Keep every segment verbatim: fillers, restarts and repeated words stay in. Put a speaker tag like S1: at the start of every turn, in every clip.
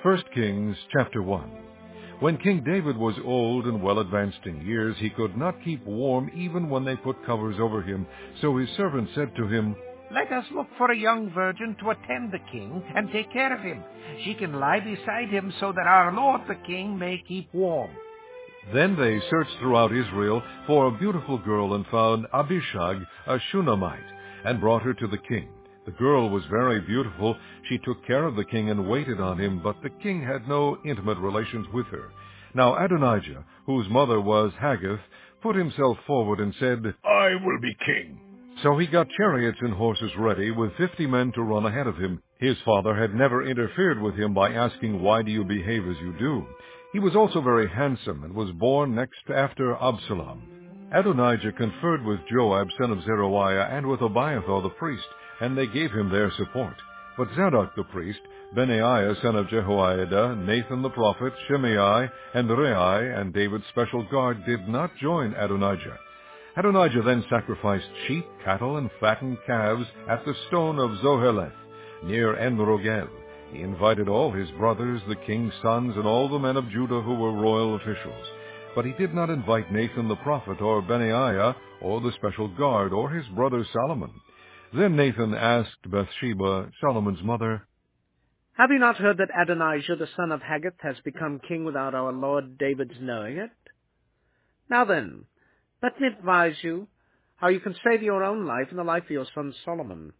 S1: First Kings chapter one. When King David was old and well advanced in years, he could not keep warm even when they put covers over him. So his servant said to him,
S2: "Let us look for a young virgin to attend the king and take care of him. She can lie beside him so that our lord the king may keep warm."
S1: Then they searched throughout Israel for a beautiful girl and found Abishag, a Shunammite, and brought her to the king. The girl was very beautiful. She took care of the king and waited on him, but the king had no intimate relations with her. Now Adonijah, whose mother was Haggith, put himself forward and said,
S3: "I will be king."
S1: So he got chariots and horses ready, with fifty men to run ahead of him. His father had never interfered with him by asking, "Why do you behave as you do?" He was also very handsome, and was born next after Absalom. Adonijah conferred with Joab, son of Zeruiah, and with Abiathar the priest, and they gave him their support. But Zadok the priest, Benaiah son of Jehoiada, Nathan the prophet, Shimei, and Rei, and David's special guard did not join Adonijah. Adonijah then sacrificed sheep, cattle, and fattened calves at the stone of Zoheleth, near En-Rogel. He invited all his brothers, the king's sons, and all the men of Judah who were royal officials. But he did not invite Nathan the prophet, or Benaiah, or the special guard, or his brother Solomon. Then Nathan asked Bathsheba, Solomon's mother,
S4: "Have you not heard that Adonijah, the son of Haggith, has become king without our lord David's knowing it? Now then, let me advise you how you can save your own life and the life of your son Solomon.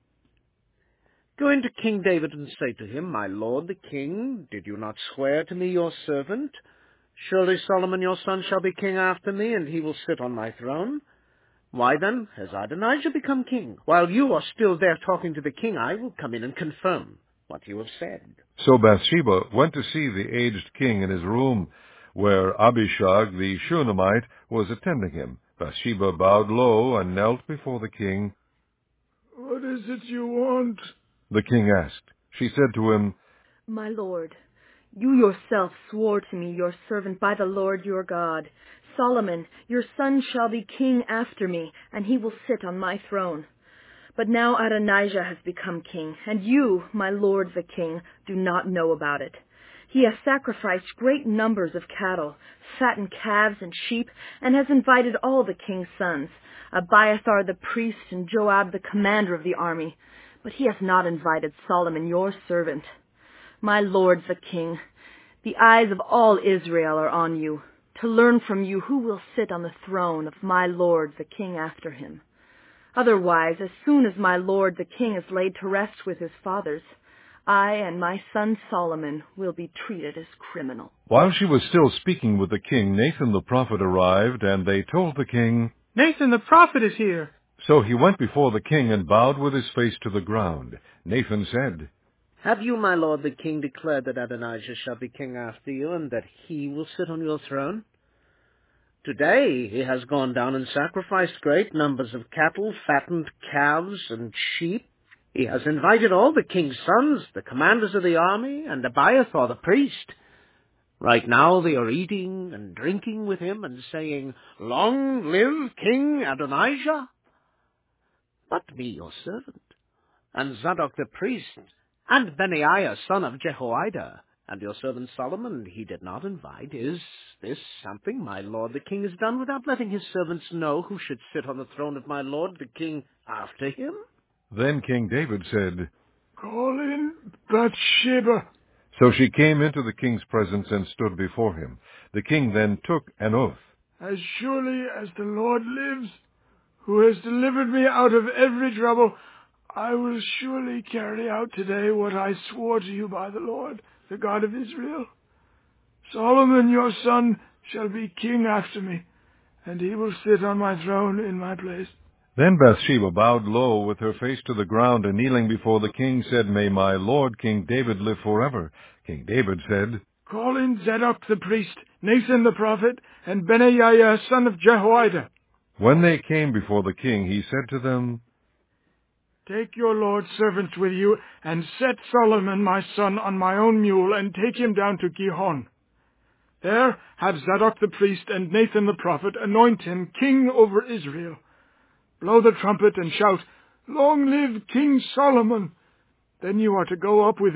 S4: Go in to King David and say to him, 'My lord the king, did you not swear to me your servant? Surely Solomon your son shall be king after me, and he will sit on my throne. Why then has Adonijah become king? While you are still there talking to the king, I will come in and confirm what you have said.'"
S1: So Bathsheba went to see the aged king in his room, where Abishag the Shunammite was attending him. Bathsheba bowed low and knelt before the king.
S3: "What is it you want?"
S1: The king asked. She said to him,
S5: "My lord, you yourself swore to me, your servant, by the Lord your God, Solomon, your son shall be king after me, and he will sit on my throne. But now Adonijah has become king, and you, my lord the king, do not know about it. He has sacrificed great numbers of cattle, fattened calves and sheep, and has invited all the king's sons, Abiathar the priest and Joab the commander of the army. But he has not invited Solomon your servant. My lord the king, the eyes of all Israel are on you, to learn from you who will sit on the throne of my lord the king after him. Otherwise, as soon as my lord the king is laid to rest with his fathers, I and my son Solomon will be treated as criminal."
S1: While she was still speaking with the king, Nathan the prophet arrived, and they told the king,
S6: "Nathan the prophet is here."
S1: So he went before the king and bowed with his face to the ground. Nathan said,
S4: "Have you, my lord the king, declared that Adonijah shall be king after you, and that he will sit on your throne? Today he has gone down and sacrificed great numbers of cattle, fattened calves, and sheep. He has invited all the king's sons, the commanders of the army, and Abiathar the priest. Right now they are eating and drinking with him and saying, 'Long live King Adonijah!' But me, your servant, and Zadok the priest, and Benaiah son of Jehoiada, and your servant Solomon he did not invite. Is this something my lord the king has done without letting his servants know who should sit on the throne of my lord the king after him?"
S1: Then King David said,
S3: "Call in Bathsheba."
S1: So she came into the king's presence and stood before him. The king then took an oath.
S3: "As surely as the Lord lives, who has delivered me out of every trouble, I will surely carry out today what I swore to you by the Lord, the God of Israel. Solomon your son shall be king after me, and he will sit on my throne in my place."
S1: Then Bathsheba bowed low with her face to the ground, and kneeling before the king said, "May my lord King David live forever." King David said,
S3: "Call in Zadok the priest, Nathan the prophet, and Benaiah son of Jehoiada."
S1: When they came before the king, he said to them,
S3: "Take your lord's servants with you, and set Solomon my son on my own mule, and take him down to Gihon. There have Zadok the priest and Nathan the prophet anoint him king over Israel. Blow the trumpet and shout, 'Long live King Solomon!' Then you are to go up with him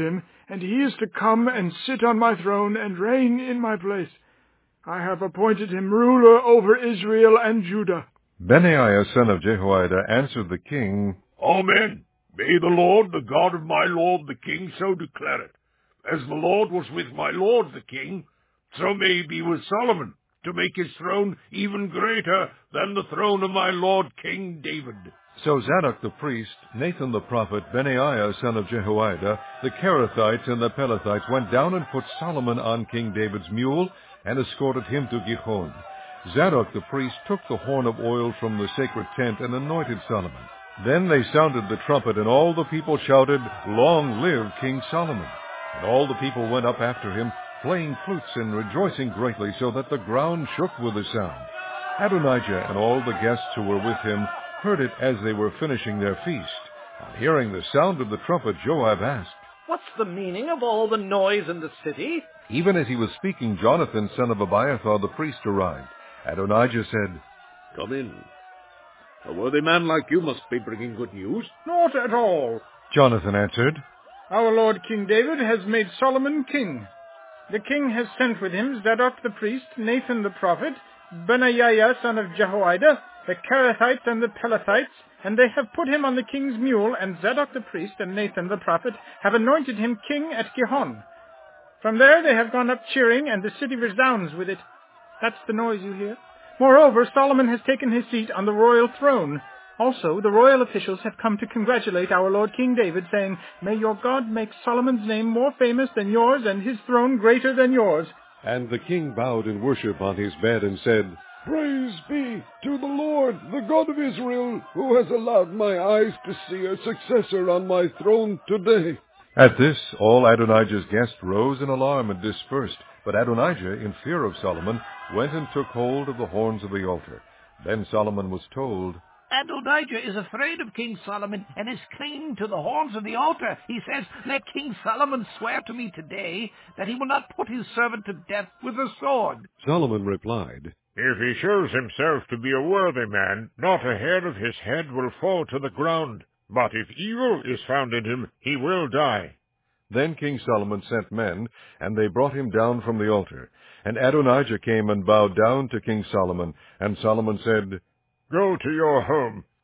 S3: and he is to come and sit on my throne and reign in my place. I have appointed him ruler over Israel and Judah.
S1: Benaiah son of Jehoiada answered the king,
S7: Amen. May the Lord, the God of my lord the king, so declare it. As the Lord was with my lord the king, so may he be with Solomon, to make his throne even greater than the throne of my lord King David.
S1: So Zadok the priest, Nathan the prophet, Benaiah son of Jehoiada, the Kerethites and the Pelethites went down and put Solomon on King David's mule and escorted him to Gihon. Zadok the priest took the horn of oil from the sacred tent and anointed Solomon. Then they sounded the trumpet, and all the people shouted, Long live King Solomon! And all the people went up after him, playing flutes and rejoicing greatly, so that the ground shook with the sound. Adonijah and all the guests who were with him heard it as they were finishing their feast. On hearing the sound of the trumpet, Joab asked,
S4: What's the meaning of all the noise in the city?
S1: Even as he was speaking, Jonathan son of Abiathar the priest arrived. Adonijah said,
S8: Come in. A worthy man like you must be bringing good news.
S6: Not at all.
S1: Jonathan answered,
S6: Our lord King David has made Solomon king. The king has sent with him Zadok the priest, Nathan the prophet, Benaiah son of Jehoiada, the Kerethites and the Pelethites, and they have put him on the king's mule, and Zadok the priest and Nathan the prophet have anointed him king at Gihon. From there they have gone up cheering, and the city resounds with it. That's the noise you hear. Moreover, Solomon has taken his seat on the royal throne. Also, the royal officials have come to congratulate our Lord King David, saying, May your God make Solomon's name more famous than yours, and his throne greater than yours.
S1: And the king bowed in worship on his bed and said,
S8: Praise be to the Lord, the God of Israel, who has allowed my eyes to see a successor on my throne today.
S1: At this, all Adonijah's guests rose in alarm and dispersed. But Adonijah, in fear of Solomon, went and took hold of the horns of the altar. Then Solomon was told,
S2: Adonijah is afraid of King Solomon and is clinging to the horns of the altar. He says, Let King Solomon swear to me today that he will not put his servant to death with a sword.
S1: Solomon replied,
S7: If he shows himself to be a worthy man, not a hair of his head will fall to the ground. But if evil is found in him, he will die.
S1: Then King Solomon sent men, and they brought him down from the altar. And Adonijah came and bowed down to King Solomon. And Solomon said,
S7: Go to your home,